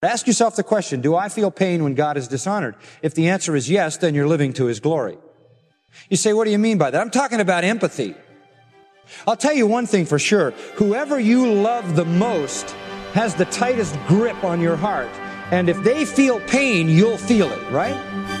Ask yourself the question, do I feel pain when God is dishonored? If the answer is yes, then you're living to His glory. You say, what do you mean by that? I'm talking about empathy. I'll tell you one thing for sure. Whoever you love the most has the tightest grip on your heart. And if they feel pain, you'll feel it, right?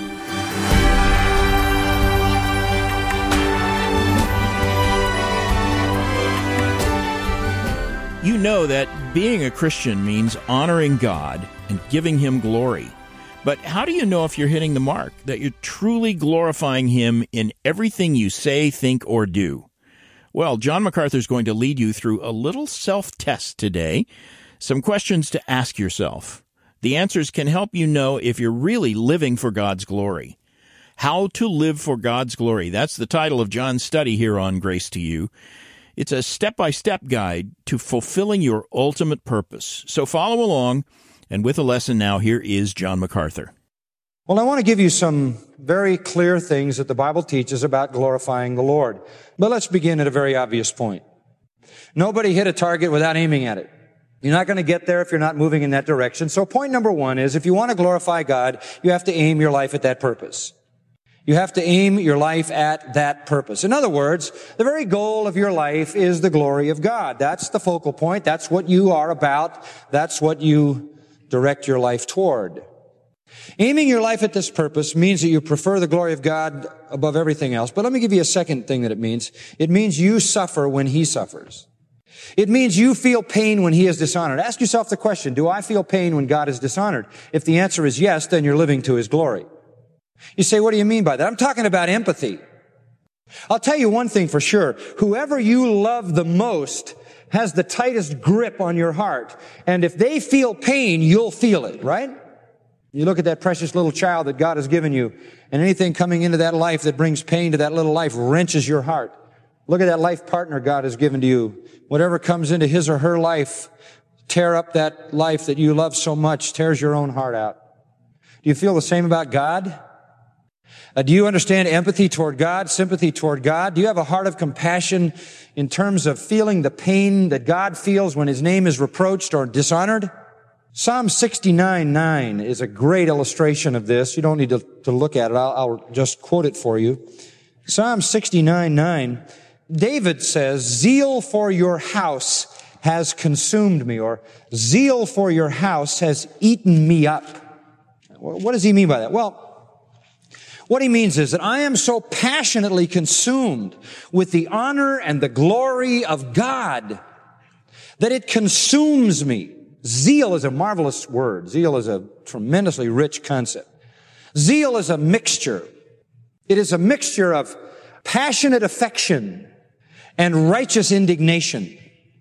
You know that being a Christian means honoring God and giving Him glory. But how do you know if you're hitting the mark, that you're truly glorifying Him in everything you say, think, or do? Well, John MacArthur is going to lead you through a little self-test today. Some questions to ask yourself. The answers can help you know if you're really living for God's glory. How to live for God's glory. That's the title of John's study here on Grace to You. It's a step-by-step guide to fulfilling your ultimate purpose. So follow along, and with a lesson now, here is John MacArthur. Well, I want to give you some very clear things that the Bible teaches about glorifying the Lord. But let's begin at a very obvious point. Nobody hit a target without aiming at it. You're not going to get there if you're not moving in that direction. So point number one is, if you want to glorify God, you have to aim your life at that purpose. You have to aim your life at that purpose. In other words, the very goal of your life is the glory of God. That's the focal point. That's what you are about. That's what you direct your life toward. Aiming your life at this purpose means that you prefer the glory of God above everything else. But let me give you a second thing that it means. It means you suffer when He suffers. It means you feel pain when He is dishonored. Ask yourself the question, do I feel pain when God is dishonored? If the answer is yes, then you're living to His glory. You say, what do you mean by that? I'm talking about empathy. I'll tell you one thing for sure. Whoever you love the most has the tightest grip on your heart. And if they feel pain, you'll feel it, right? You look at that precious little child that God has given you, and anything coming into that life that brings pain to that little life wrenches your heart. Look at that life partner God has given to you. Whatever comes into his or her life, tear up that life that you love so much, tears your own heart out. Do you feel the same about God? Do you understand empathy toward God, sympathy toward God? Do you have a heart of compassion in terms of feeling the pain that God feels when His name is reproached or dishonored? Psalm 69:9 is a great illustration of this. You don't need to look at it. I'll just quote it for you. Psalm 69:9, David says, "Zeal for your house has consumed me," or "Zeal for your house has eaten me up." What does he mean by that? Well, what he means is that I am so passionately consumed with the honor and the glory of God that it consumes me. Zeal is a marvelous word. Zeal is a tremendously rich concept. Zeal is a mixture. It is a mixture of passionate affection and righteous indignation.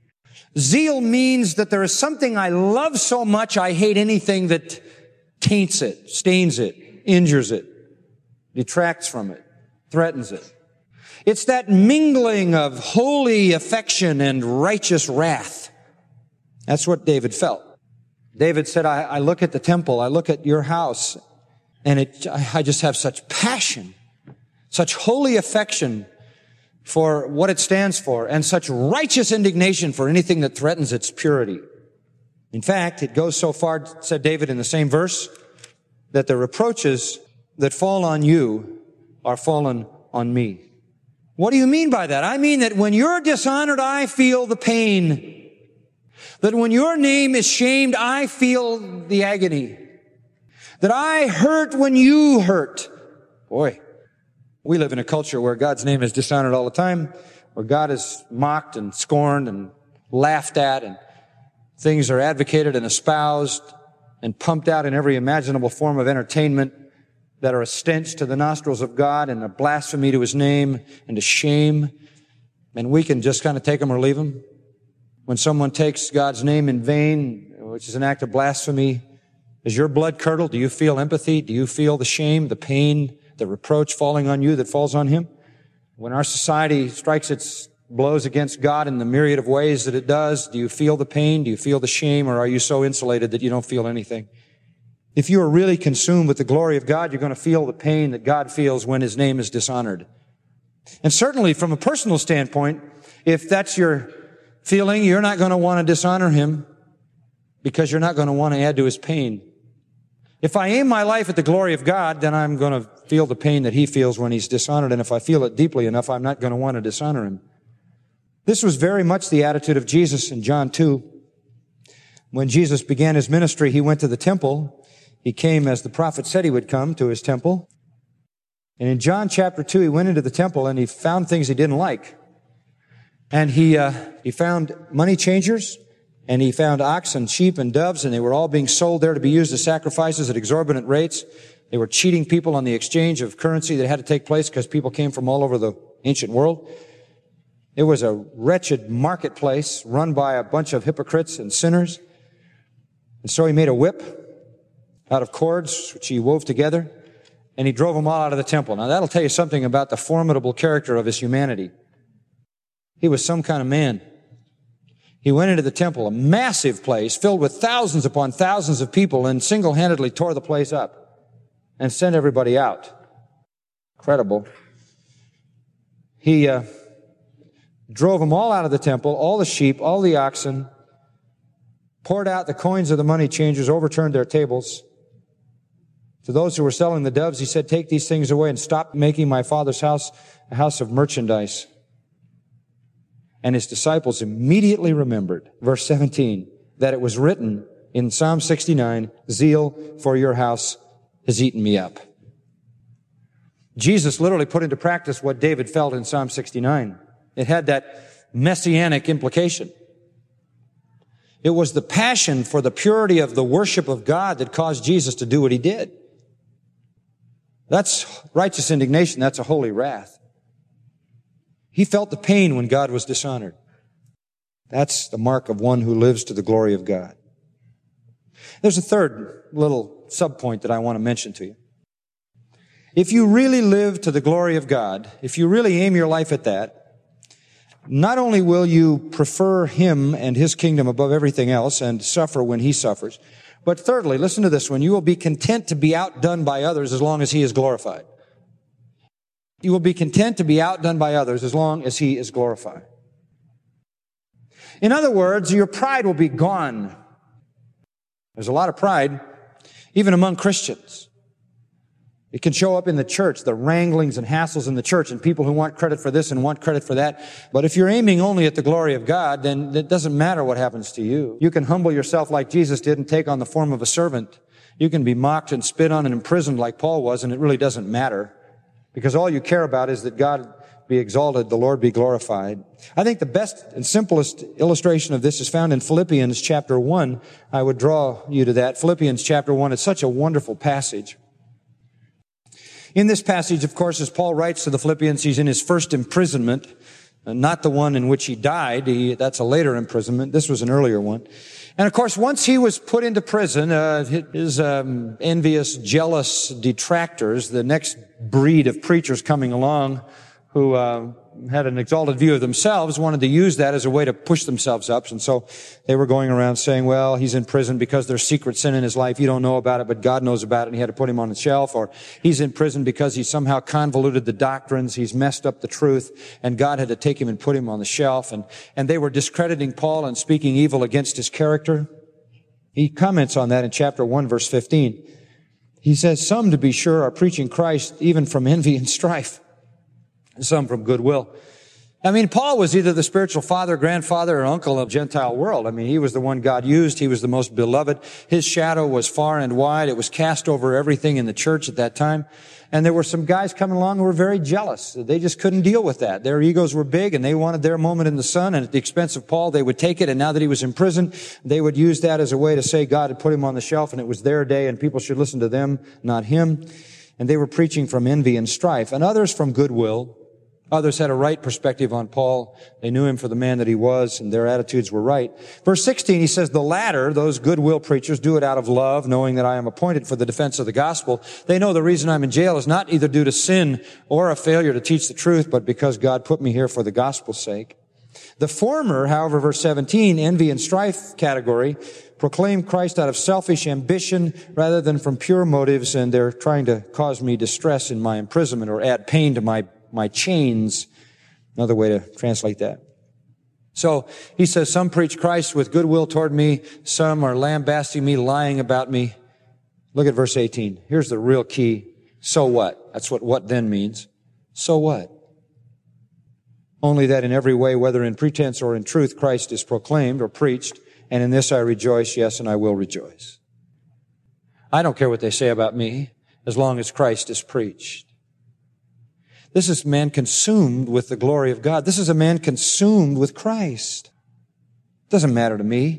Zeal means that there is something I love so much I hate anything that taints it, stains it, injures it, detracts from it, threatens it. It's that mingling of holy affection and righteous wrath. That's what David felt. David said, I look at the temple, I look at your house, and I just have such passion, such holy affection for what it stands for, and such righteous indignation for anything that threatens its purity. In fact, it goes so far, said David in the same verse, that the reproaches that fall on you are fallen on me. What do you mean by that? I mean that when you're dishonored, I feel the pain. That when your name is shamed, I feel the agony. That I hurt when you hurt. Boy, we live in a culture where God's name is dishonored all the time, where God is mocked and scorned and laughed at, and things are advocated and espoused and pumped out in every imaginable form of entertainment that are a stench to the nostrils of God and a blasphemy to His name and a shame. And we can just kind of take them or leave them. When someone takes God's name in vain, which is an act of blasphemy, does your blood curdle? Do you feel empathy? Do you feel the shame, the pain, the reproach falling on you that falls on Him? When our society strikes its blows against God in the myriad of ways that it does, do you feel the pain? Do you feel the shame? Or are you so insulated that you don't feel anything? If you are really consumed with the glory of God, you're going to feel the pain that God feels when His name is dishonored. And certainly from a personal standpoint, if that's your feeling, you're not going to want to dishonor Him. because you're not going to want to add to his pain. If I aim my life at the glory of God, then I'm going to feel the pain that he feels when he's dishonored. And if I feel it deeply enough, I'm not going to want to dishonor him. This was very much the attitude of Jesus in John 2. When Jesus began his ministry, he went to the temple. He came as the prophet said he would come to his temple. And in John chapter 2, he went into the temple and he found things he didn't like. And he found money changers, and he found ox and sheep and doves, and they were all being sold there to be used as sacrifices at exorbitant rates. They were cheating people on the exchange of currency that had to take place because people came from all over the ancient world. It was a wretched marketplace run by a bunch of hypocrites and sinners. And so he made a whip out of cords, which he wove together, and he drove them all out of the temple. Now that'll tell you something about the formidable character of his humanity. He was some kind of man. He went into the temple, a massive place filled with thousands upon thousands of people, and single-handedly tore the place up and sent everybody out. Incredible. He drove them all out of the temple, all the sheep, all the oxen, poured out the coins of the money changers, overturned their tables. To those who were selling the doves, he said, "Take these things away and stop making my Father's house a house of merchandise." And his disciples immediately remembered, verse 17, that it was written in Psalm 69, "Zeal for your house has eaten me up." Jesus literally put into practice what David felt in Psalm 69. It had that messianic implication. It was the passion for the purity of the worship of God that caused Jesus to do what he did. That's righteous indignation. That's a holy wrath. He felt the pain when God was dishonored. That's the mark of one who lives to the glory of God. There's a third little subpoint that I want to mention to you. If you really live to the glory of God, if you really aim your life at that, not only will you prefer him and his kingdom above everything else and suffer when he suffers, but thirdly, listen to this one, you will be content to be outdone by others as long as he is glorified. You will be content to be outdone by others as long as he is glorified. In other words, your pride will be gone. There's a lot of pride, even among Christians. It can show up in the church, the wranglings and hassles in the church, and people who want credit for this and want credit for that. But if you're aiming only at the glory of God, then it doesn't matter what happens to you. You can humble yourself like Jesus did and take on the form of a servant. You can be mocked and spit on and imprisoned like Paul was, and it really doesn't matter. Because all you care about is that God be exalted, the Lord be glorified. I think the best and simplest illustration of this is found in Philippians chapter 1. I would draw you to that. Philippians chapter 1 is such a wonderful passage. In this passage, of course, as Paul writes to the Philippians, he's in his first imprisonment, not the one in which he died. That's a later imprisonment. This was an earlier one. And of course, once he was put into prison, his envious, jealous detractors, the next breed of preachers coming along who had an exalted view of themselves, wanted to use that as a way to push themselves up. And so they were going around saying, well, he's in prison because there's secret sin in his life. You don't know about it, but God knows about it, and he had to put him on the shelf. Or he's in prison because he somehow convoluted the doctrines. He's messed up the truth, and God had to take him and put him on the shelf. And they were discrediting Paul and speaking evil against his character. He comments on that in chapter 1, verse 15. He says, some, to be sure, are preaching Christ even from envy and strife, some from goodwill. I mean, Paul was either the spiritual father, grandfather, or uncle of the Gentile world. I mean, he was the one God used. He was the most beloved. His shadow was far and wide. It was cast over everything in the church at that time. And there were some guys coming along who were very jealous. They just couldn't deal with that. Their egos were big, and they wanted their moment in the sun, and at the expense of Paul, they would take it. And now that he was in prison, they would use that as a way to say God had put him on the shelf, and it was their day, and people should listen to them, not him. And they were preaching from envy and strife, and others from goodwill. Others had a right perspective on Paul. They knew him for the man that he was, and their attitudes were right. Verse 16, he says, the latter, those goodwill preachers, do it out of love, knowing that I am appointed for the defense of the gospel. They know the reason I'm in jail is not either due to sin or a failure to teach the truth, but because God put me here for the gospel's sake. The former, however, verse 17, envy and strife category, proclaim Christ out of selfish ambition rather than from pure motives, and they're trying to cause me distress in my imprisonment or add pain to my chains. Another way to translate that. So he says, some preach Christ with goodwill toward me. Some are lambasting me, lying about me. Look at verse 18. Here's the real key. So what? That's what then means. So what? Only that in every way, whether in pretense or in truth, Christ is proclaimed or preached, and in this I rejoice, yes, and I will rejoice. I don't care what they say about me, as long as Christ is preached. This is man consumed with the glory of God. This is a man consumed with Christ. It doesn't matter to me.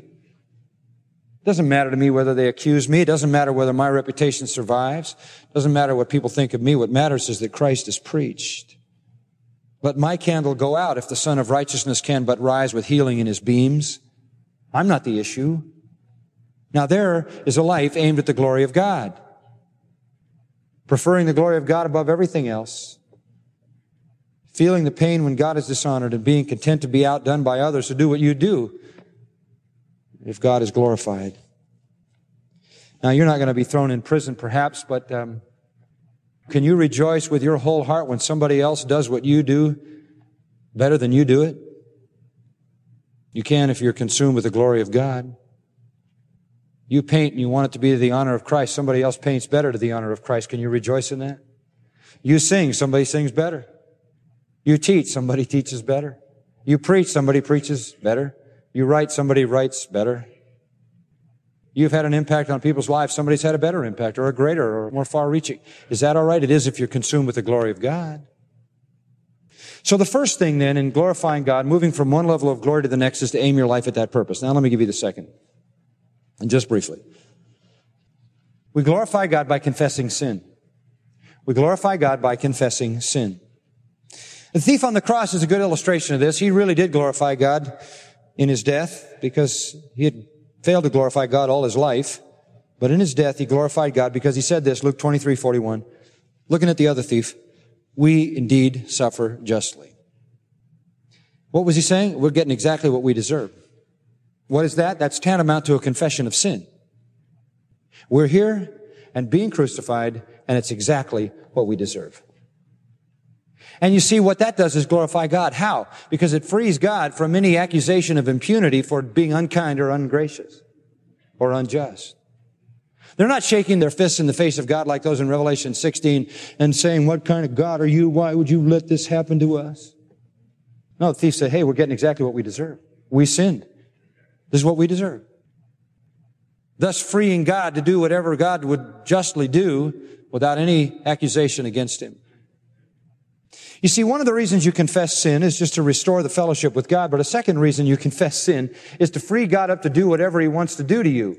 It doesn't matter to me whether they accuse me. It doesn't matter whether my reputation survives. It doesn't matter what people think of me. What matters is that Christ is preached. Let my candle go out if the Son of Righteousness can but rise with healing in his beams. I'm not the issue. Now there is a life aimed at the glory of God. Preferring the glory of God above everything else. Feeling the pain when God is dishonored and being content to be outdone by others who do what you do if God is glorified. Now, you're not going to be thrown in prison, perhaps, but can you rejoice with your whole heart when somebody else does what you do better than you do it? You can if you're consumed with the glory of God. You paint and you want it to be to the honor of Christ. Somebody else paints better to the honor of Christ. Can you rejoice in that? You sing, somebody sings better. You teach, somebody teaches better. You preach, somebody preaches better. You write, somebody writes better. You've had an impact on people's lives. Somebody's had a better impact or a greater or more far-reaching. Is that all right? It is if you're consumed with the glory of God. So the first thing then in glorifying God, moving from one level of glory to the next, is to aim your life at that purpose. Now let me give you the second. And just briefly. We glorify God by confessing sin. We glorify God by confessing sin. The thief on the cross is a good illustration of this. He really did glorify God in his death because he had failed to glorify God all his life. But in his death, he glorified God because he said this, Luke 23:41, looking at the other thief, we indeed suffer justly. What was he saying? We're getting exactly what we deserve. What is that? That's tantamount to a confession of sin. We're here and being crucified, and it's exactly what we deserve. And you see, what that does is glorify God. How? Because it frees God from any accusation of impunity for being unkind or ungracious or unjust. They're not shaking their fists in the face of God like those in Revelation 16 and saying, what kind of God are you? Why would you let this happen to us? No, the thief said, hey, we're getting exactly what we deserve. We sinned. This is what we deserve. Thus freeing God to do whatever God would justly do without any accusation against him. You see, one of the reasons you confess sin is just to restore the fellowship with God, but a second reason you confess sin is to free God up to do whatever he wants to do to you.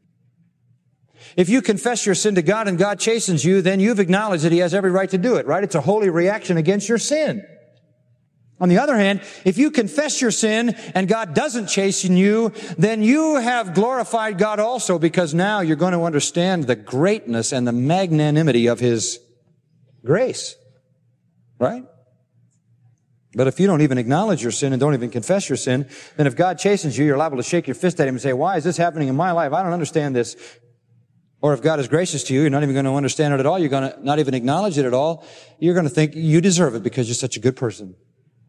If you confess your sin to God and God chastens you, then you've acknowledged that he has every right to do it, right? It's a holy reaction against your sin. On the other hand, if you confess your sin and God doesn't chasten you, then you have glorified God also, because now you're going to understand the greatness and the magnanimity of his grace, right? But if you don't even acknowledge your sin and don't even confess your sin, then if God chastens you, you're liable to shake your fist at him and say, why is this happening in my life? I don't understand this. Or if God is gracious to you, you're not even going to understand it at all. You're going to not even acknowledge it at all. You're going to think you deserve it because you're such a good person.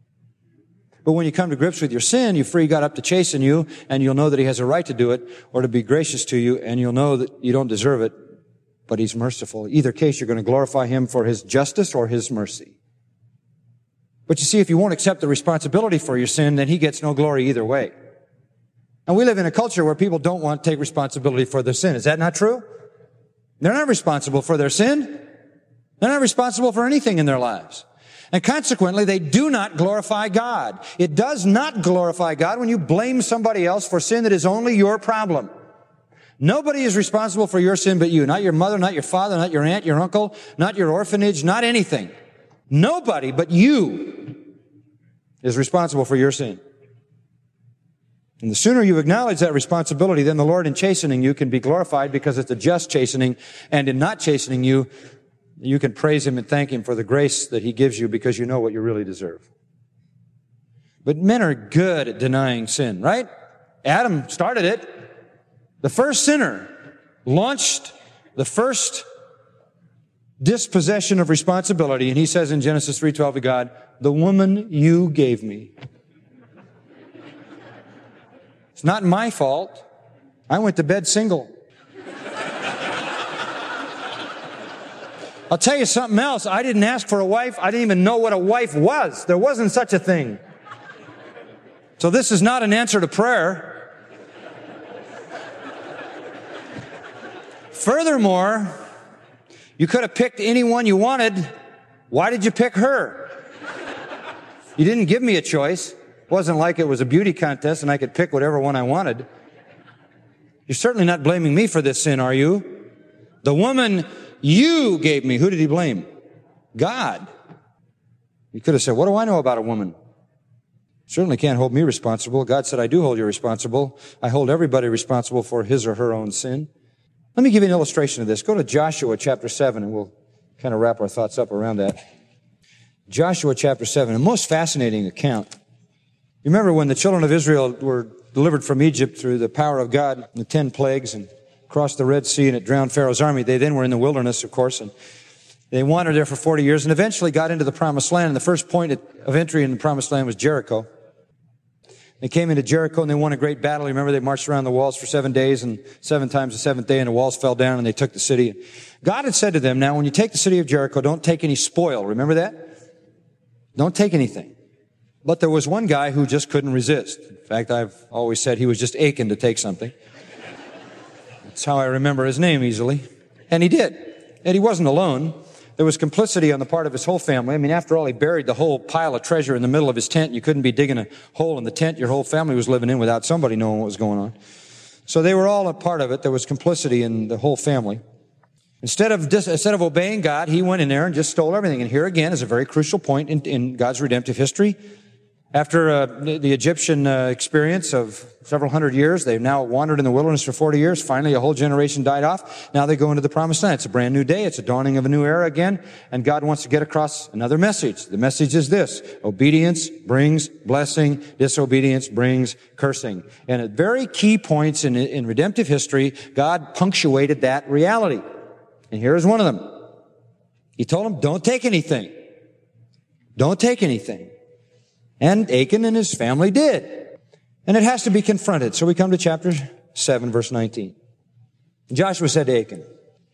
But when you come to grips with your sin, you free God up to chasten you, and you'll know that he has a right to do it or to be gracious to you, and you'll know that you don't deserve it, but he's merciful. Either case, you're going to glorify him for his justice or his mercy. But you see, if you won't accept the responsibility for your sin, then he gets no glory either way. And we live in a culture where people don't want to take responsibility for their sin. Is that not true? They're not responsible for their sin. They're not responsible for anything in their lives. And consequently, they do not glorify God. It does not glorify God when you blame somebody else for sin that is only your problem. Nobody is responsible for your sin but you. Not your mother, not your father, not your aunt, your uncle, not your orphanage, not anything. Nobody but you is responsible for your sin. And the sooner you acknowledge that responsibility, then the Lord in chastening you can be glorified because it's a just chastening. And in not chastening you, you can praise him and thank him for the grace that he gives you because you know what you really deserve. But men are good at denying sin, right? Adam started it. The first sinner launched the first dispossession of responsibility. And he says in Genesis 3:12 to God, the woman you gave me. It's not my fault. I went to bed single. I'll tell you something else. I didn't ask for a wife. I didn't even know what a wife was. There wasn't such a thing. So this is not an answer to prayer. Furthermore, you could have picked anyone you wanted. Why did you pick her? You didn't give me a choice. It wasn't like it was a beauty contest and I could pick whatever one I wanted. You're certainly not blaming me for this sin, are you? The woman you gave me, who did he blame? God. You could have said, what do I know about a woman? Certainly can't hold me responsible. God said, I do hold you responsible. I hold everybody responsible for his or her own sin. Let me give you an illustration of this. Go to Joshua chapter 7, and we'll kind of wrap our thoughts up around that. Joshua chapter 7, a most fascinating account. You remember when the children of Israel were delivered from Egypt through the power of God, the 10 plagues, and crossed the Red Sea, and it drowned Pharaoh's army. They then were in the wilderness, of course, and they wandered there for 40 years and eventually got into the Promised Land. And the first point of entry in the Promised Land was Jericho. They came into Jericho and they won a great battle. You remember they marched around the walls for 7 days, and 7 times the seventh day, and the walls fell down and they took the city. God had said to them, now when you take the city of Jericho, don't take any spoil. Remember that? Don't take anything. But there was one guy who just couldn't resist. In fact, I've always said he was just aching to take something. That's how I remember his name easily. And he did. And he wasn't alone. There was complicity on the part of his whole family. I mean, after all, he buried the whole pile of treasure in the middle of his tent. You couldn't be digging a hole in the tent your whole family was living in without somebody knowing what was going on. So they were all a part of it. There was complicity in the whole family. Instead of obeying God, he went in there and just stole everything. And here again is a very crucial point in God's redemptive history. After the Egyptian experience of several hundred years, they've now wandered in the wilderness for 40 years. Finally, a whole generation died off. Now they go into the Promised Land. It's a brand new day. It's a dawning of a new era again. And God wants to get across another message. The message is this: obedience brings blessing. Disobedience brings cursing. And at very key points in redemptive history, God punctuated that reality. And here is one of them. He told them, don't take anything. Don't take anything. And Achan and his family did. And it has to be confronted. So we come to chapter 7, verse 19. Joshua said to Achan,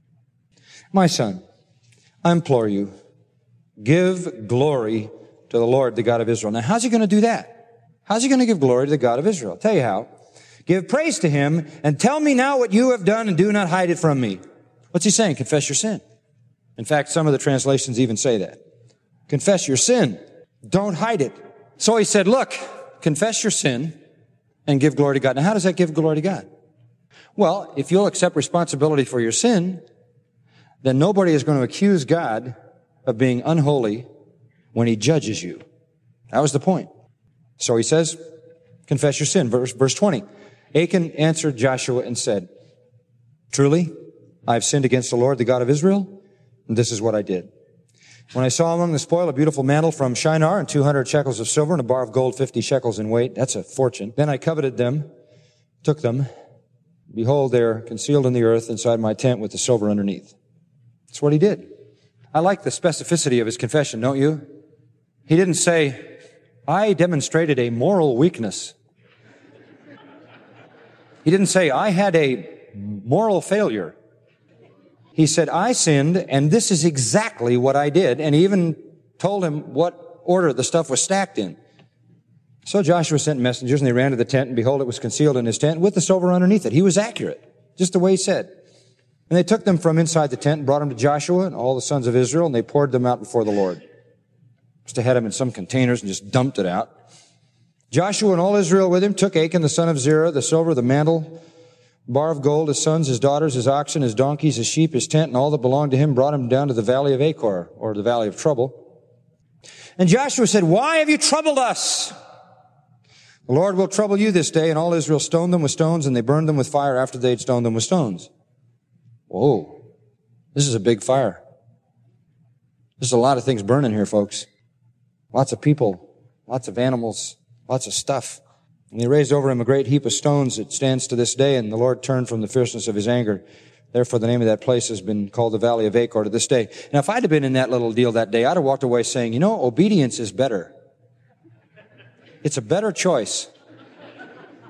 my son, I implore you, give glory to the Lord, the God of Israel. Now, how's he going to do that? How's he going to give glory to the God of Israel? I'll tell you how. Give praise to him and tell me now what you have done and do not hide it from me. What's he saying? Confess your sin. In fact, some of the translations even say that. Confess your sin. Don't hide it. So he said, look, confess your sin and give glory to God. Now, how does that give glory to God? Well, if you'll accept responsibility for your sin, then nobody is going to accuse God of being unholy when he judges you. That was the point. So he says, confess your sin. Verse 20. Achan answered Joshua and said, truly, I have sinned against the Lord, the God of Israel, and this is what I did. When I saw among the spoil a beautiful mantle from Shinar and 200 shekels of silver and a bar of gold 50 shekels in weight. That's a fortune. Then I coveted them, took them. Behold, they're concealed in the earth inside my tent with the silver underneath. That's what he did. I like the specificity of his confession, don't you? He didn't say, I demonstrated a moral weakness. He didn't say, I had a moral failure. He said, I sinned, and this is exactly what I did. And he even told him what order the stuff was stacked in. So Joshua sent messengers, and they ran to the tent, and behold, it was concealed in his tent with the silver underneath it. He was accurate, just the way he said. And they took them from inside the tent and brought them to Joshua and all the sons of Israel, and they poured them out before the Lord. Just had them in some containers and just dumped it out. Joshua and all Israel with him took Achan, the son of Zerah, the silver, the mantle, bar of gold, his sons, his daughters, his oxen, his donkeys, his sheep, his tent, and all that belonged to him, brought him down to the valley of Achor, or the valley of trouble. And Joshua said, why have you troubled us? The Lord will trouble you this day. And all Israel stoned them with stones, and they burned them with fire after they had stoned them with stones. Whoa. This is a big fire. There's a lot of things burning here, folks. Lots of people, lots of animals, lots of stuff. And they raised over him a great heap of stones that stands to this day, and the Lord turned from the fierceness of his anger. Therefore, the name of that place has been called the Valley of Achor to this day. Now, if I'd have been in that little deal that day, I'd have walked away saying, obedience is better. It's a better choice.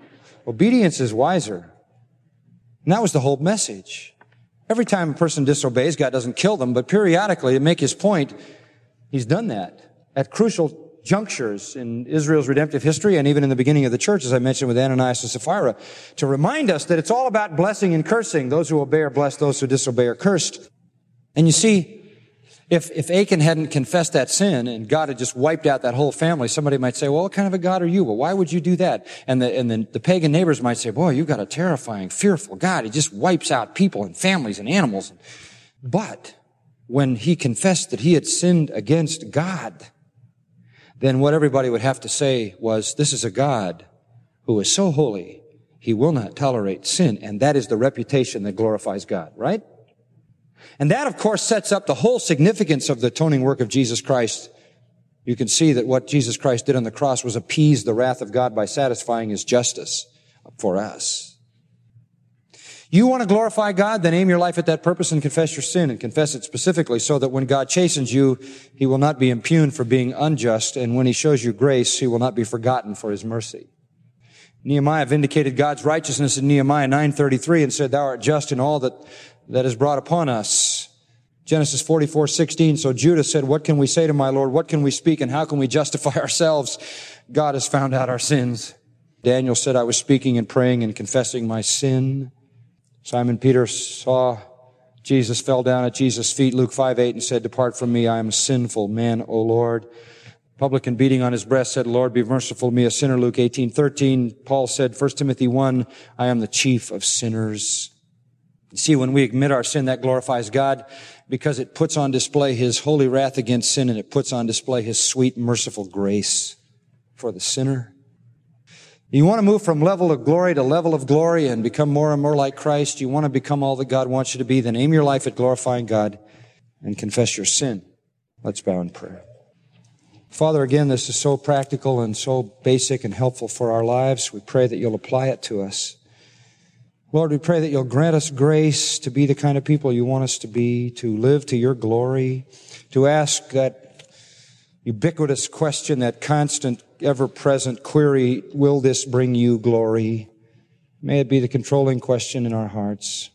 obedience is wiser. And that was the whole message. Every time a person disobeys, God doesn't kill them, but periodically, to make his point, he's done that at crucial junctures in Israel's redemptive history and even in the beginning of the church, as I mentioned with Ananias and Sapphira, to remind us that it's all about blessing and cursing. Those who obey are blessed, those who disobey are cursed. And you see, if Achan hadn't confessed that sin and God had just wiped out that whole family, somebody might say, well, what kind of a God are you? Well, why would you do that? And then the pagan neighbors might say, boy, you've got a terrifying, fearful God. He just wipes out people and families and animals. But when he confessed that he had sinned against God, then what everybody would have to say was, this is a God who is so holy, he will not tolerate sin. And that is the reputation that glorifies God, right? And that, of course, sets up the whole significance of the atoning work of Jesus Christ. You can see that what Jesus Christ did on the cross was appease the wrath of God by satisfying his justice for us. You want to glorify God? Then aim your life at that purpose and confess your sin, and confess it specifically so that when God chastens you, he will not be impugned for being unjust, and when he shows you grace, he will not be forgotten for his mercy. Nehemiah vindicated God's righteousness in Nehemiah 9:33 and said, thou art just in all that is brought upon us. Genesis 44:16, so Judah said, what can we say to my Lord? What can we speak, and how can we justify ourselves? God has found out our sins. Daniel said, I was speaking and praying and confessing my sin. Simon Peter saw Jesus, fell down at Jesus' feet, Luke 5:8, and said, depart from me, I am a sinful man, O Lord. Publican beating on his breast said, Lord, be merciful to me, a sinner. Luke 18:13. Paul said, 1 Timothy 1, I am the chief of sinners. You see, when we admit our sin, that glorifies God because it puts on display his holy wrath against sin, and it puts on display his sweet, merciful grace for the sinner. You want to move from level of glory to level of glory and become more and more like Christ. You want to become all that God wants you to be. Then aim your life at glorifying God and confess your sin. Let's bow in prayer. Father, again, this is so practical and so basic and helpful for our lives. We pray that you'll apply it to us. Lord, we pray that you'll grant us grace to be the kind of people you want us to be, to live to your glory, to ask that ubiquitous question, that constant, ever-present query, will this bring you glory? May it be the controlling question in our hearts.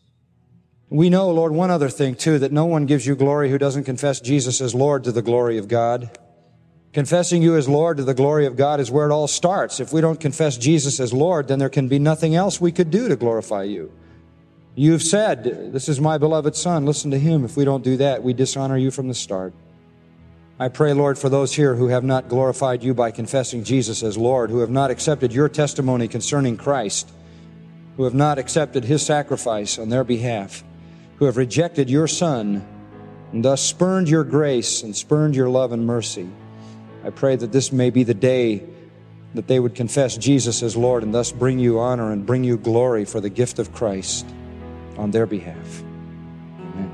We know, Lord, one other thing, too, that no one gives you glory who doesn't confess Jesus as Lord to the glory of God. Confessing you as Lord to the glory of God is where it all starts. If we don't confess Jesus as Lord, then there can be nothing else we could do to glorify you. You've said, this is my beloved Son, listen to him. If we don't do that, we dishonor you from the start. I pray, Lord, for those here who have not glorified you by confessing Jesus as Lord, who have not accepted your testimony concerning Christ, who have not accepted his sacrifice on their behalf, who have rejected your Son, and thus spurned your grace and spurned your love and mercy. I pray that this may be the day that they would confess Jesus as Lord and thus bring you honor and bring you glory for the gift of Christ on their behalf. Amen.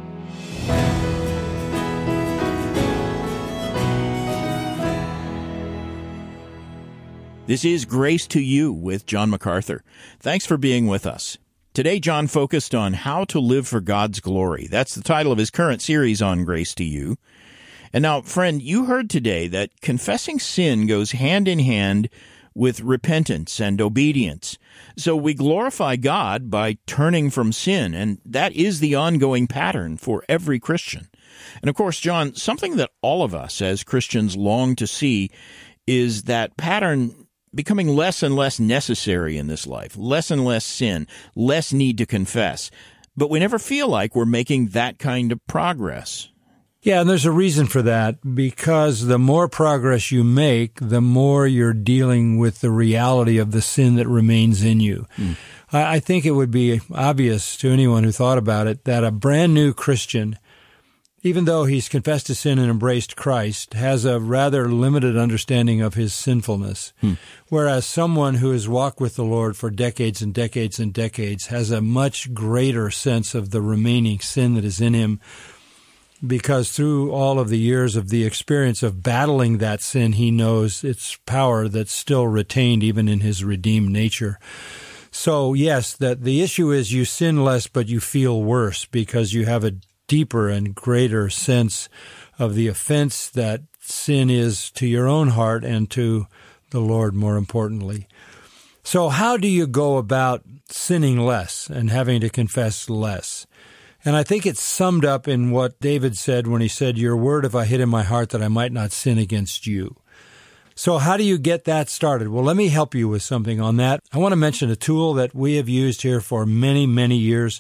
This is Grace to You with John MacArthur. Thanks for being with us. Today, John focused on how to live for God's glory. That's the title of his current series on Grace to You. And now, friend, you heard today that confessing sin goes hand in hand with repentance and obedience. So we glorify God by turning from sin, and that is the ongoing pattern for every Christian. And of course, John, something that all of us as Christians long to see is that pattern becoming less and less necessary in this life, less and less sin, less need to confess. But we never feel like we're making that kind of progress. Yeah, and there's a reason for that, because the more progress you make, the more you're dealing with the reality of the sin that remains in you. I think it would be obvious to anyone who thought about it that a brand new Christian, even though he's confessed his sin and embraced Christ, has a rather limited understanding of his sinfulness, whereas someone who has walked with the Lord for decades and decades and decades has a much greater sense of the remaining sin that is in him, because through all of the years of the experience of battling that sin, he knows its power that's still retained even in his redeemed nature. So, yes, that the issue is you sin less, but you feel worse because you have a deeper and greater sense of the offense that sin is to your own heart and to the Lord, more importantly. So how do you go about sinning less and having to confess less? And I think it's summed up in what David said when he said, "Your word have I hid in my heart that I might not sin against you." So how do you get that started? Well, let me help you with something on that. I want to mention a tool that we have used here for many, many years.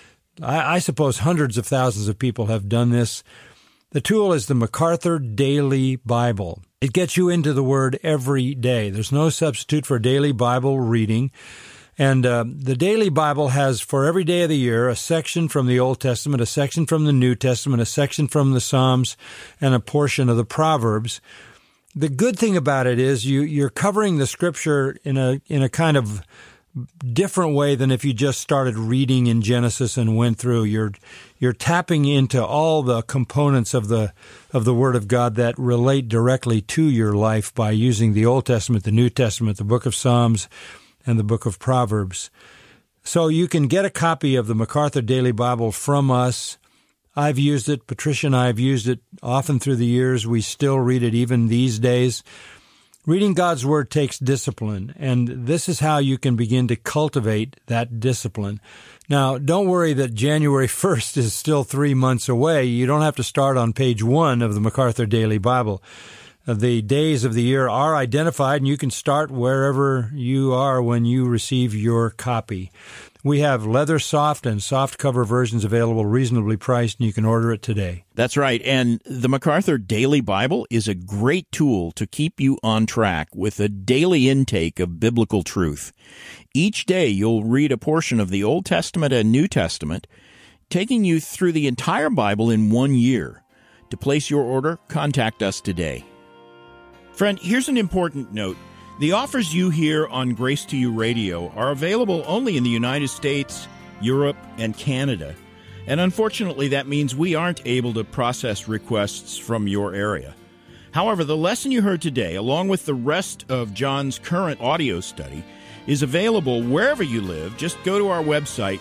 I suppose hundreds of thousands of people have done this. The tool is the MacArthur Daily Bible. It gets you into the Word every day. There's no substitute for daily Bible reading. And the Daily Bible has, for every day of the year, a section from the Old Testament, a section from the New Testament, a section from the Psalms, and a portion of the Proverbs. The good thing about it is you're covering the Scripture in a kind of different way than if you just started reading in Genesis and went through. You're tapping into all the components of the Word of God that relate directly to your life by using the Old Testament, the New Testament, the Book of Psalms, and the Book of Proverbs. So you can get a copy of the MacArthur Daily Bible from us. I've used it. Patricia and I have used it often through the years. We still read it even these days. Reading God's Word takes discipline, and this is how you can begin to cultivate that discipline. Now, don't worry that January 1st is still 3 months away. You don't have to start on page 1 of the MacArthur Daily Bible. The days of the year are identified, and you can start wherever you are when you receive your copy. We have leather soft and soft cover versions available, reasonably priced, and you can order it today. That's right. And the MacArthur Daily Bible is a great tool to keep you on track with a daily intake of biblical truth. Each day you'll read a portion of the Old Testament and New Testament, taking you through the entire Bible in 1 year. To place your order, contact us today. Friend, here's an important note. The offers you hear on Grace to You Radio are available only in the United States, Europe, and Canada. And unfortunately, that means we aren't able to process requests from your area. However, the lesson you heard today, along with the rest of John's current audio study, is available wherever you live. Just go to our website,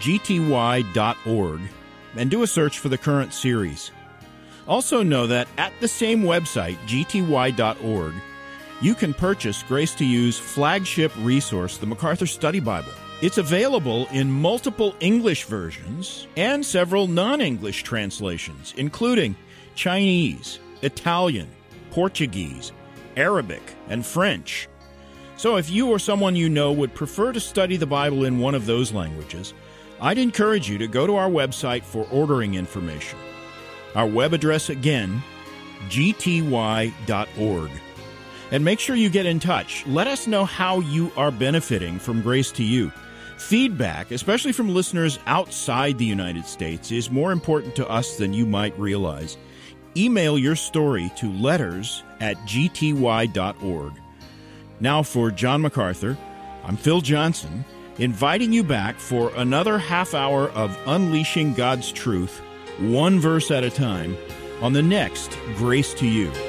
gty.org, and do a search for the current series. Also know that at the same website, gty.org, you can purchase Grace to You's flagship resource, the MacArthur Study Bible. It's available in multiple English versions and several non-English translations, including Chinese, Italian, Portuguese, Arabic, and French. So if you or someone you know would prefer to study the Bible in one of those languages, I'd encourage you to go to our website for ordering information. Our web address again, gty.org. And make sure you get in touch. Let us know how you are benefiting from Grace to You. Feedback, especially from listeners outside the United States, is more important to us than you might realize. Email your story to letters@gty.org. Now for John MacArthur, I'm Phil Johnson, inviting you back for another half hour of unleashing God's truth, one verse at a time, on the next Grace to You.